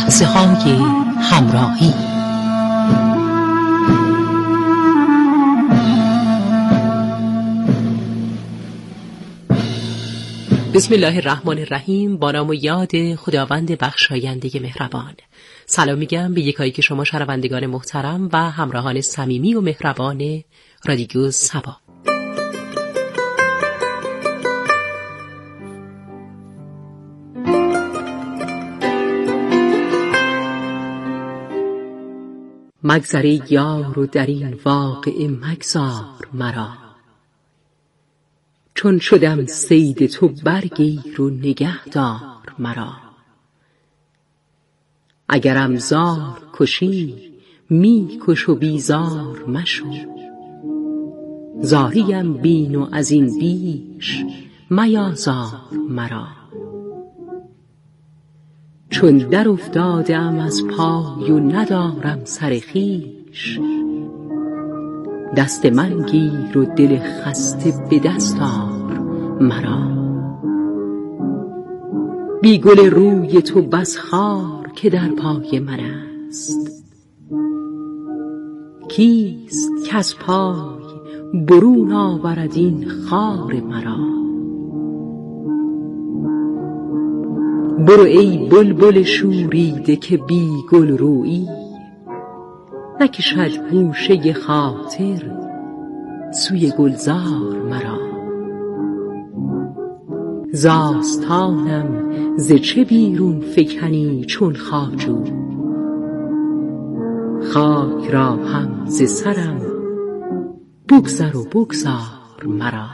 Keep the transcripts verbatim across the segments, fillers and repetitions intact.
لحظه های همراهی. بسم الله الرحمن الرحیم. با نام و یاد خداوند بخشاینده مهربان. سلام میگم به یکایی که شما شنوندگان محترم و همراهان صمیمی و مهربان رادیو صبا. مگذر یار و در این واقعه مگذار مرا، چون شدم صید تو برگیر و نگه دار مرا. اگرم زار کشی می کش و بیزار مشو، زاریم بین و از این بیش میازار مرا. چون در افتادم از پای و ندارم سر خویش، دست من گیر و دل خسته به دست آر مرا. بی گل روی تو بس خار که در پای من است، کیست کز پای برون آورد این خار مرا. برو ای بلبل شوریده که بی گل رویی، نکشد گوشه خاطر سوی گلزار مرا. ز آستانم ز چه بیرون فکنی چون خواجو، خاک را هم ز سرم بگذر و بگذار مرا.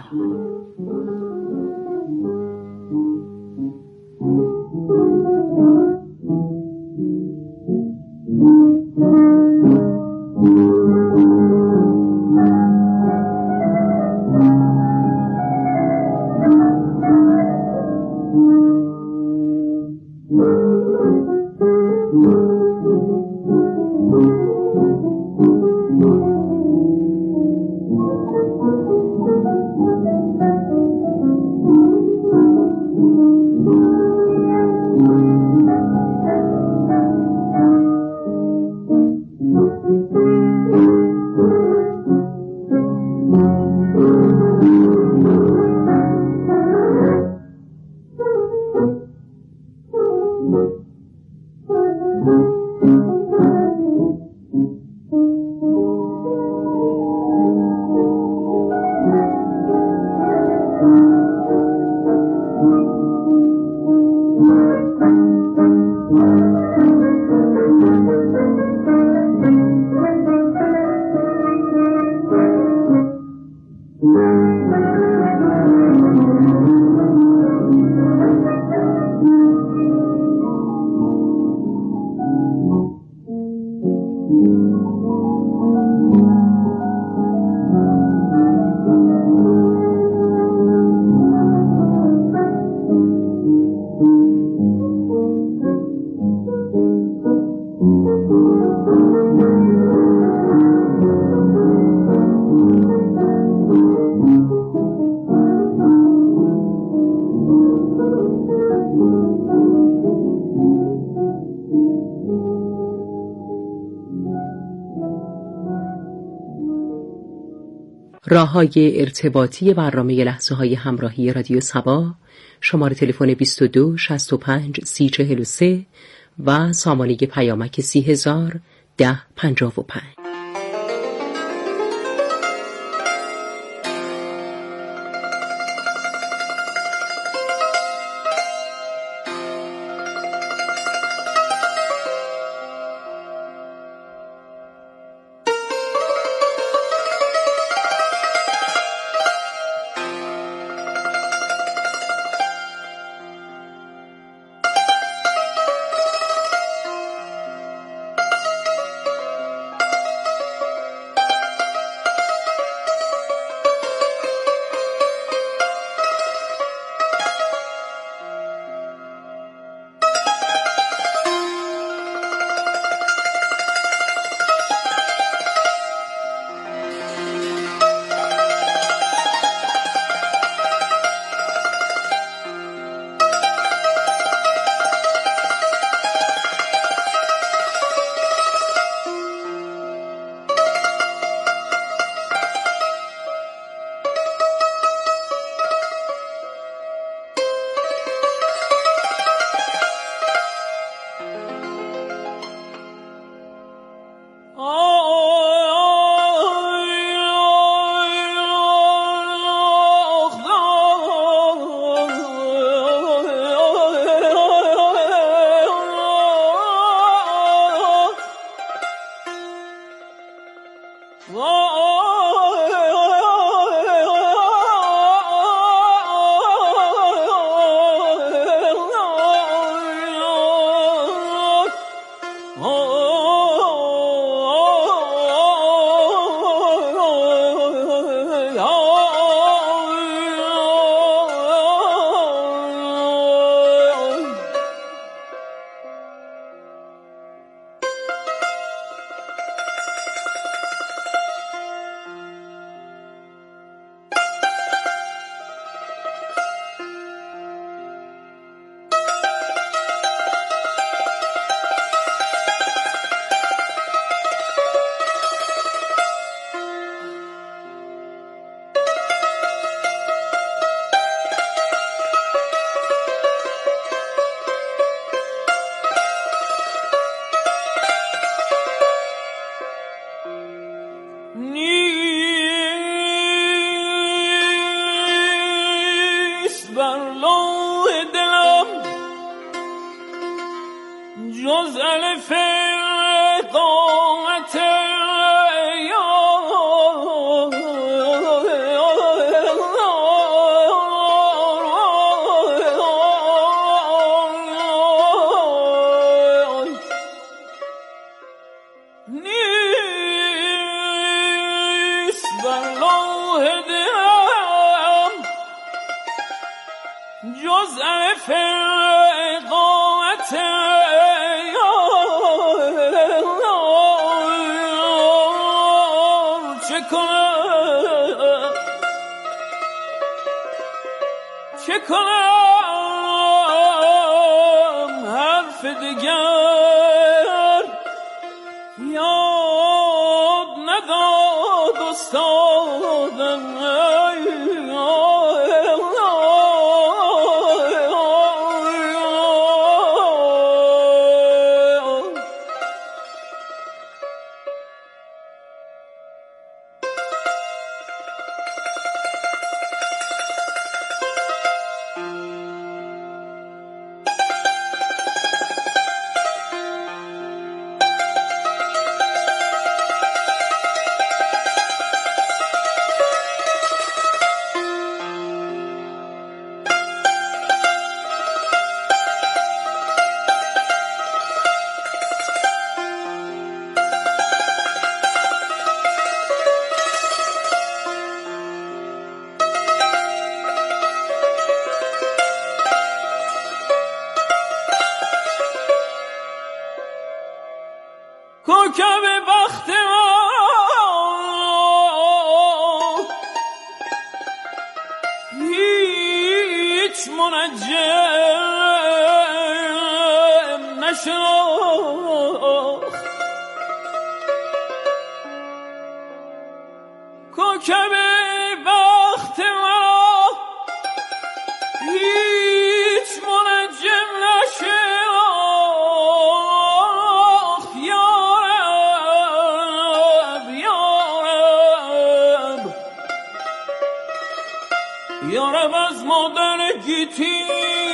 راه‌های ارتباطی برنامه لحظه‌های همراهی رادیو صبا: شماره تلفن بیست و دو شصت و پنج سی چهل و سه و سامانه پیامک سی هزار ده پنجاه و پنج. جز الف قامت چه کنم حرف دیگر یاد نداد استادم کوکب بخت ما هیچ منجم نشناخت کوکب بخت ما هیچ منجم نشناخت یارب از مادر گیتی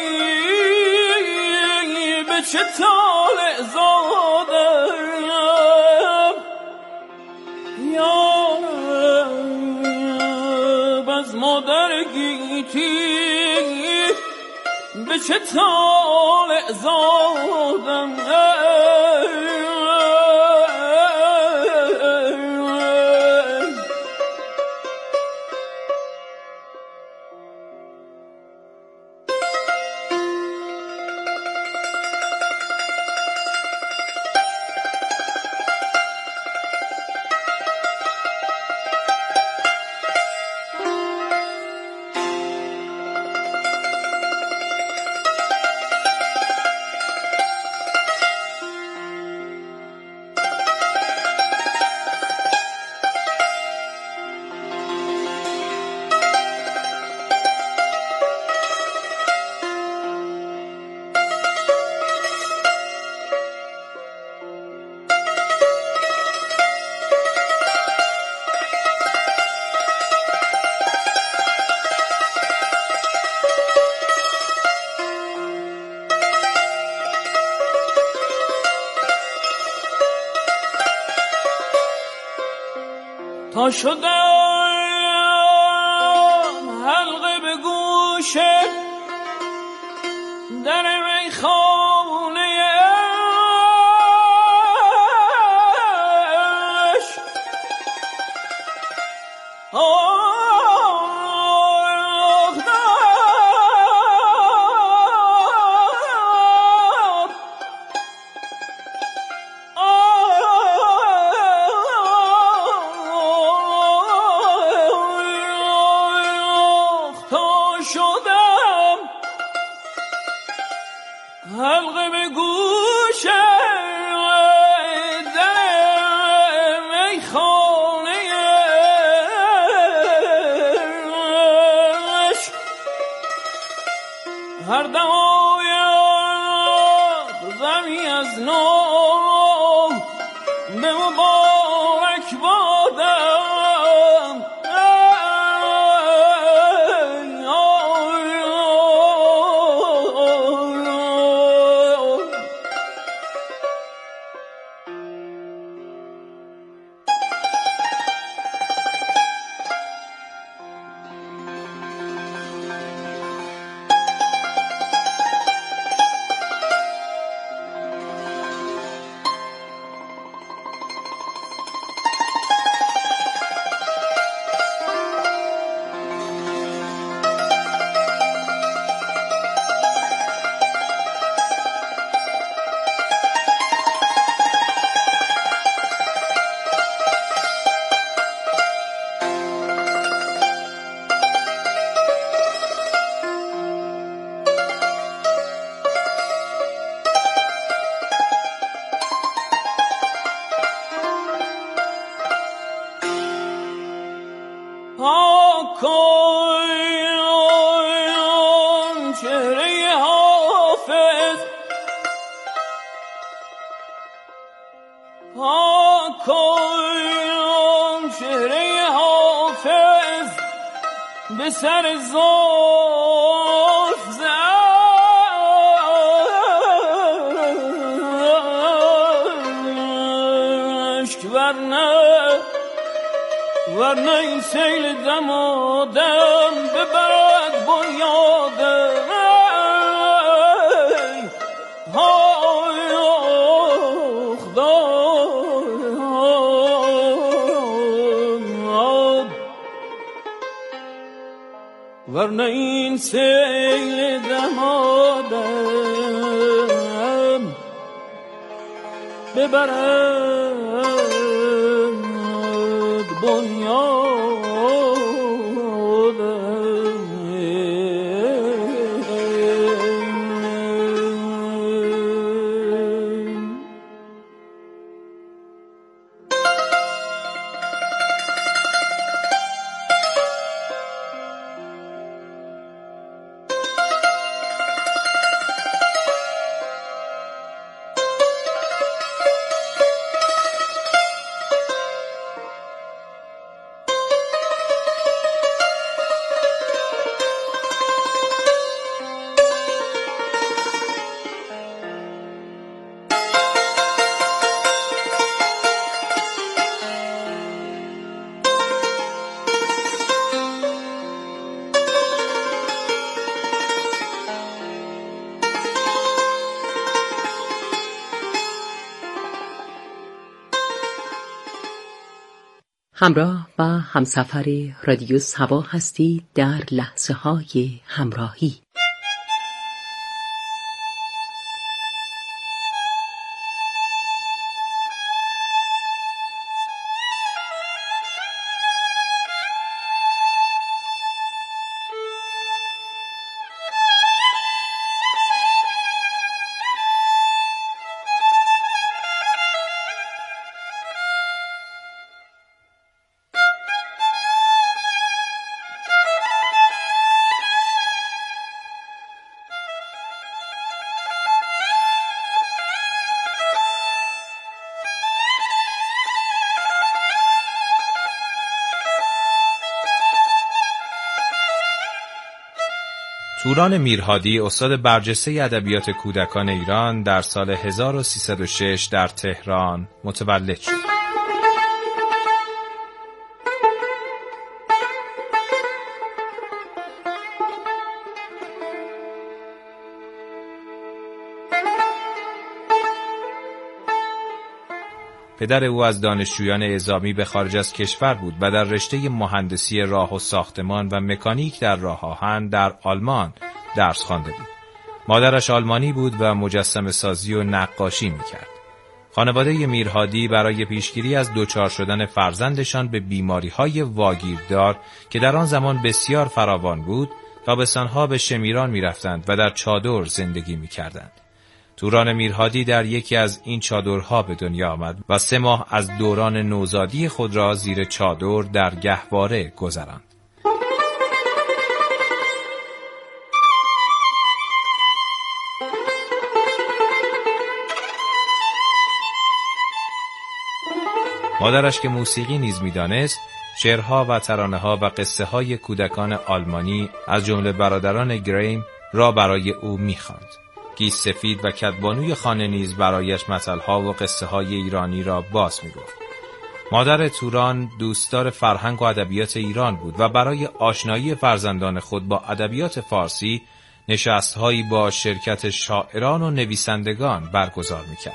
به چه طالع زادم یارب از مادر گیتی به چه طالع زادم تا شدم حلقه به گوش در میخانه اش پاکم چهره حافظ به سر زلف زشک ورنه ورنه این سیل دمادم ببرد بنیادم ورنه این سیل دمادم ببرد بنیادم. همراه و همسفر رادیو صبا هستید در لحظه های همراهی. توران میرهادی استاد برجسته ادبیات کودکان ایران در سال هزار و سیصد و شش در تهران متولد شد. پدر او از دانشجویان اعزامی به خارج از کشور بود و در رشته مهندسی راه و ساختمان و مکانیک در راه آهن در آلمان درس خوانده بود. مادرش آلمانی بود و مجسمه سازی و نقاشی میکرد. خانواده میرهادی برای پیشگیری از دچار شدن فرزندشان به بیماری‌های واگیردار که در آن زمان بسیار فراوان بود، تابستان‌ها به شمیران می‌رفتند و در چادر زندگی می‌کردند. توران میرهادی در یکی از این چادرها به دنیا آمد و سه ماه از دوران نوزادی خود را زیر چادر در گهواره گذراند. مادرش که موسیقی نیز می‌دانست، شعرها و ترانه‌ها و قصه‌های کودکان آلمانی از جمله برادران گریم را برای او می‌خواند. گیس سفید و کدبانوی خانه نیز برایش مثل‌ها و قصه‌های ایرانی را باز می‌گفت. مادر توران دوستدار فرهنگ و ادبیات ایران بود و برای آشنایی فرزندان خود با ادبیات فارسی نشست‌هایی با شرکت شاعران و نویسندگان برگزار می‌کرد.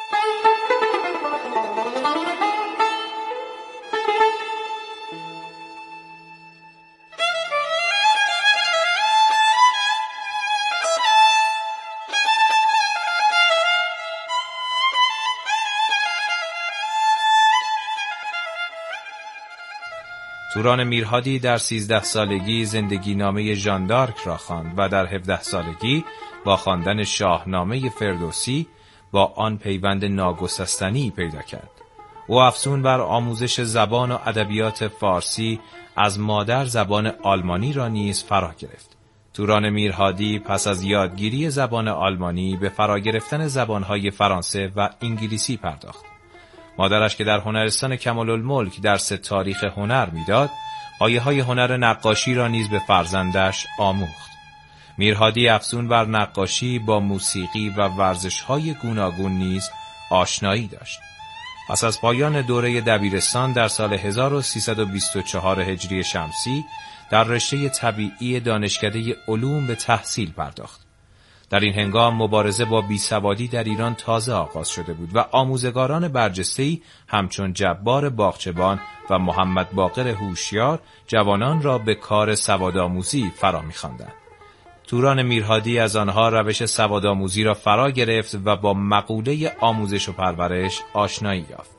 توران میرهادی در سیزده سالگی زندگی نامه ژان دارک را خواند و در هفده سالگی با خواندن شاهنامه فردوسی با آن پیوند ناگسستنی پیدا کرد. او افزون بر آموزش زبان و ادبیات فارسی از مادر زبان آلمانی را نیز فرا گرفت. توران میرهادی پس از یادگیری زبان آلمانی به فرا گرفتن زبانهای فرانسه و انگلیسی پرداخت. مادرش که در هنرستان کمال‌الملک درس تاریخ هنر میداد، پایه‌های هنر نقاشی را نیز به فرزندش آموخت. میرهادی افزون بر نقاشی با موسیقی و ورزش‌های گوناگون نیز آشنایی داشت. پس از پایان دوره دبیرستان در سال هزار و سیصد و بیست و چهار هجری شمسی در رشته طبیعی دانشکده علوم به تحصیل پرداخت. در این هنگام مبارزه با بیسوادی در ایران تازه آغاز شده بود و آموزگاران برجسته‌ای همچون جبار باغچبان و محمد باقر هوشیار جوانان را به کار سوادآموزی فرا می‌خواندند. توران میرهادی از آنها روش سوادآموزی را فرا گرفت و با مقوله آموزش و پرورش آشنایی یافت.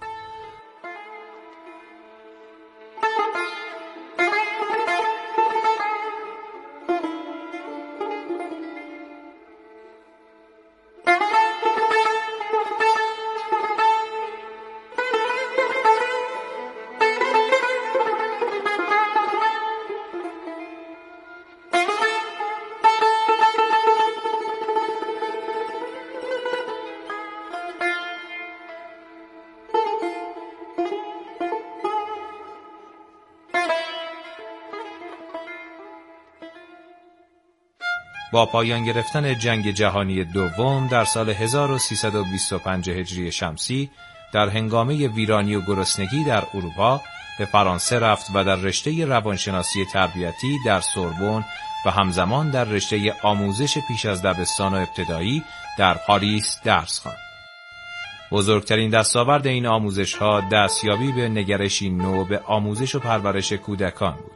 با پایان گرفتن جنگ جهانی دوم در سال هزار و سیصد و بیست و پنج هجری شمسی در هنگامه ویرانی و گرسنگی در اروپا به فرانسه رفت و در رشته روانشناسی تربیتی در سوربن و همزمان در رشته آموزش پیش از دبستان و ابتدایی در پاریس درس خواند. بزرگترین دستاورد این آموزش‌ها دستیابی به نگرشی نو به آموزش و پرورش کودکان بود.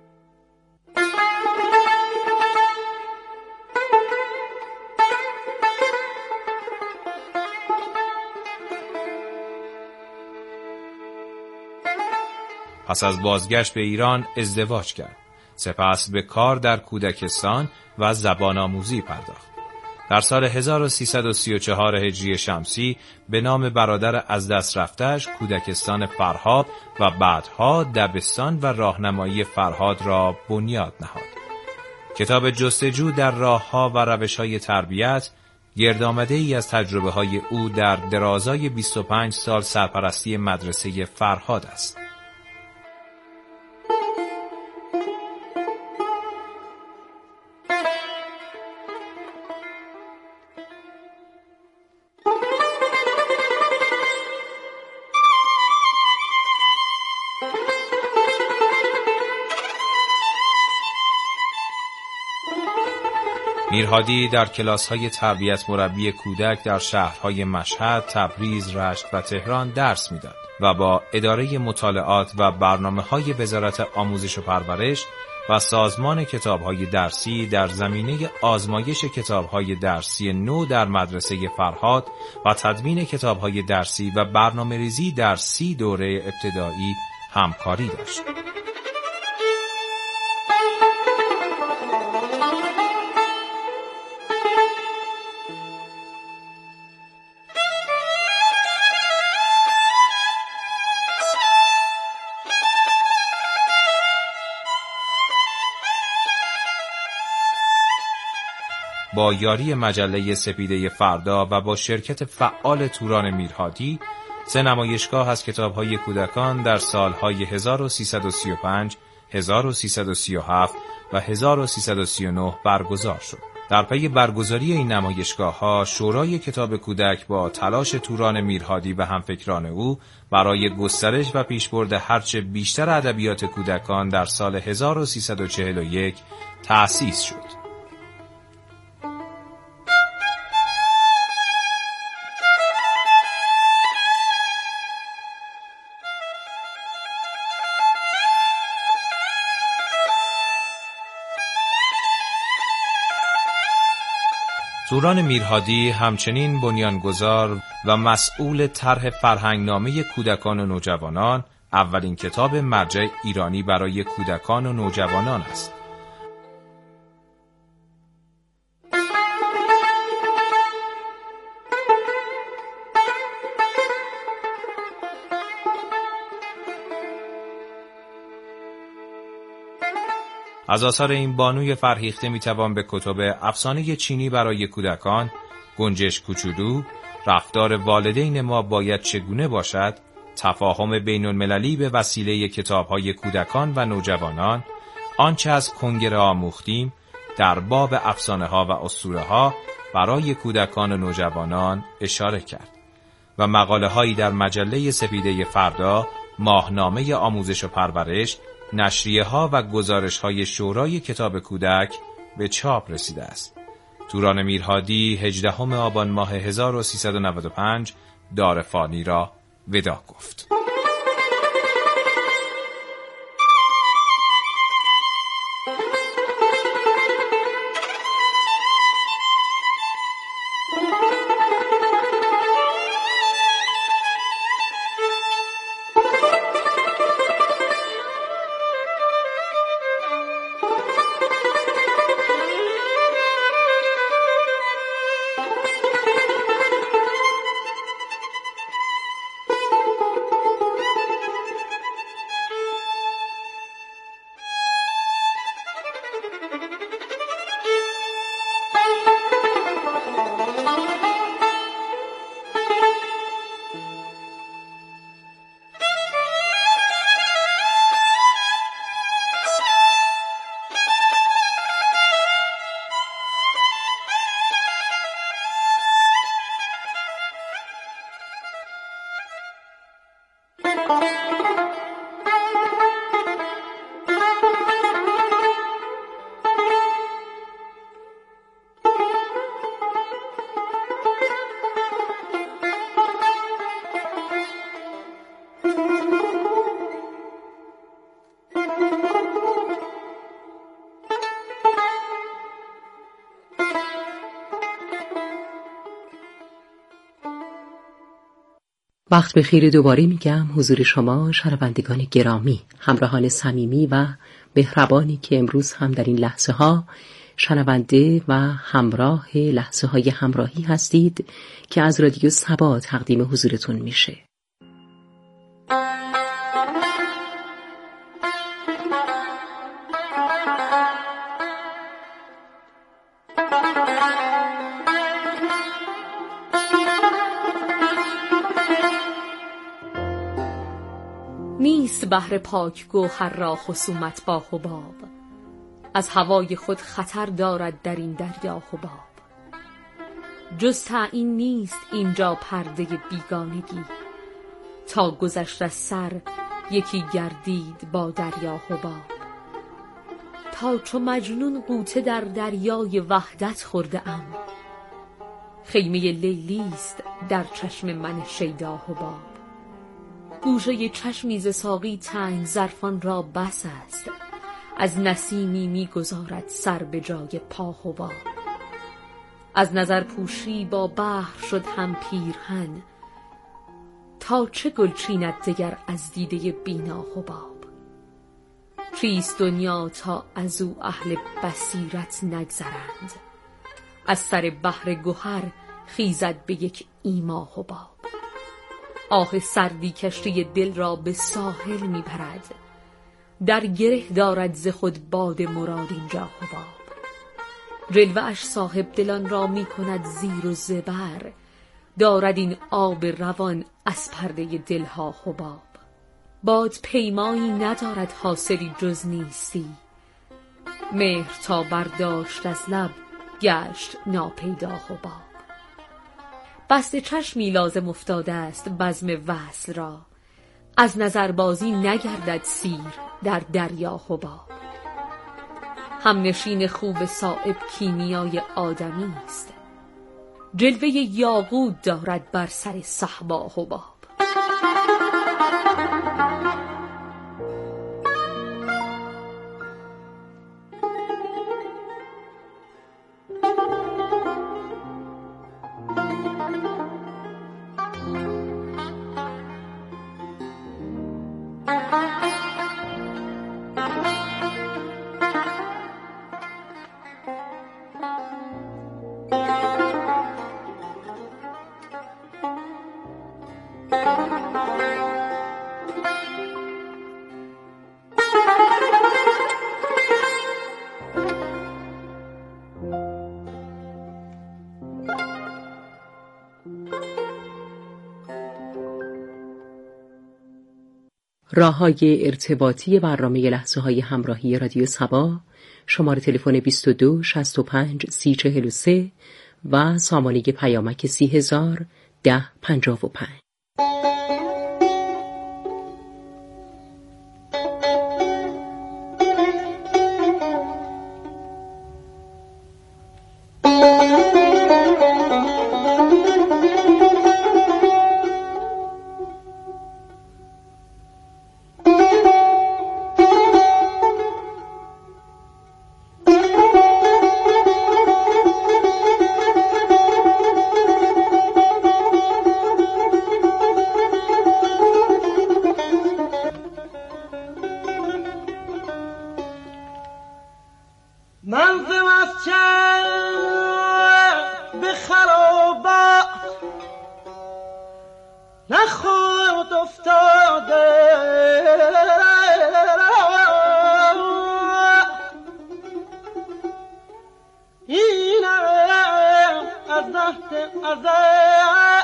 پس از بازگشت به ایران ازدواج کرد. سپس به کار در کودکستان و زبان آموزی پرداخت. در سال هزار و سیصد و سی و چهار هجری شمسی به نام برادر از دست رفته‌اش کودکستان فرهاد و بعدها دبستان و راهنمایی فرهاد را بنیاد نهاد. کتاب جستجو در راه‌ها و روش‌های تربیت گردآمده‌ای از تجربه‌های او در درازای بیست و پنج سال سرپرستی مدرسه فرهاد است. میرهادی در کلاس‌های تربیت مربی کودک در شهرهای مشهد، تبریز، رشت و تهران درس می‌داد و با اداره مطالعات و برنامه‌های وزارت آموزش و پرورش و سازمان کتاب‌های درسی در زمینه آزمایش کتاب‌های درسی نو در مدرسه فرهاد و تدوین کتاب‌های درسی و برنامه‌ریزی در سی دوره ابتدایی همکاری داشت. با یاری مجله سپیده فردا و با شرکت فعال توران میرهادی، سه نمایشگاه از کتاب‌های کودکان در سال‌های هزار و سیصد و سی و پنج، هزار و سیصد و سی و هفت و هزار و سیصد و سی و نه برگزار شد. در پی برگزاری این نمایشگاه‌ها، شورای کتاب کودک با تلاش توران میرهادی و همفکران او برای گسترش و پیشبرد هرچه بیشتر ادبیات کودکان در سال هزار و سیصد و چهل و یک تأسیس شد. توران میرهادی همچنین بنیانگذار و مسئول طرح فرهنگنامه کودکان و نوجوانان، اولین کتاب مرجع ایرانی برای کودکان و نوجوانان است. از آثار این بانوی فرهیخته میتوان به کتب افسانه چینی برای کودکان، گنجش کوچولو، رفتار والدین ما باید چگونه باشد تفاهم بین المللی به وسیله کتاب‌های کودکان و نوجوانان، آنچه از کنگره آموختیم در باب افسانه‌ها و اسطوره‌ها برای کودکان و نوجوانان اشاره کرد و مقاله‌هایی در مجله سپیده فردا، ماهنامه آموزش و پرورش، نشریه‌ها و گزارش‌های شورای کتاب کودک به چاپ رسیده است. توران میرهادی هجدهم آبان ماه هزار و سیصد و نود و پنج دار فانی را ودا گفت. وقت بخیر دوباره میگم حضور شما شنوندگان گرامی، همراهان صمیمی و مهربانی که امروز هم در این لحظه ها شنونده و همراه لحظه های همراهی هستید که از رادیو صبا تقدیم حضورتون میشه. نیست بحر پاک گوهر را خصومت با حباب، از هوای خود خطر دارد در این دریا حباب. جز تعیین نیست اینجا پرده بیگانگی، تا گذشت از سر یکی گردید با دریا حباب. تا چو مجنون غوطه در دریای وحدت خورده ام، خیمه لیلیست در چشم من شیدا حباب. گوشه چشمی ز ساقی تنگ ظرفان را بس است، از نسیمی می‌گذارد سر به جای پا حباب. از نظر پوشی با بحر شد هم پیرهن، تا چه گل چیند دگر از دیده بینا حباب. چیست دنیا تا از او اهل بصیرت نگذرند، از سر بحر گوهر خیزد به یک ایما حباب. آه سردی کشتی دل را به ساحل میبرد، در گره دارد ز خود باد مراد اینجا حباب. جلوه اش صاحب دلان را میکند زیر و زبر، دارد این آب روان از پرده دلها حباب. باد پیمایی ندارد حاصلی جز نیستی، مهر تا برداشت از لب گشت ناپیدا حباب. بست چشمی لازم افتاده است بزم وصل را، از نظربازی نگردد سیر در دریا حباب. هم نشین خوب صایب کیمیای آدمی است، جلوه یاقوت دارد بر سر صهبا حباب. راه‌های ارتباطی برنامه لحظه‌های همراهی رادیو صبا: شماره تلفن بیست و دو شصت و پنج سی چهل و سه و سامانه پیامک سی هزار ده پنجاه و پنج.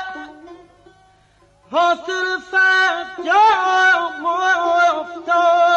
حاصل فجام افتاد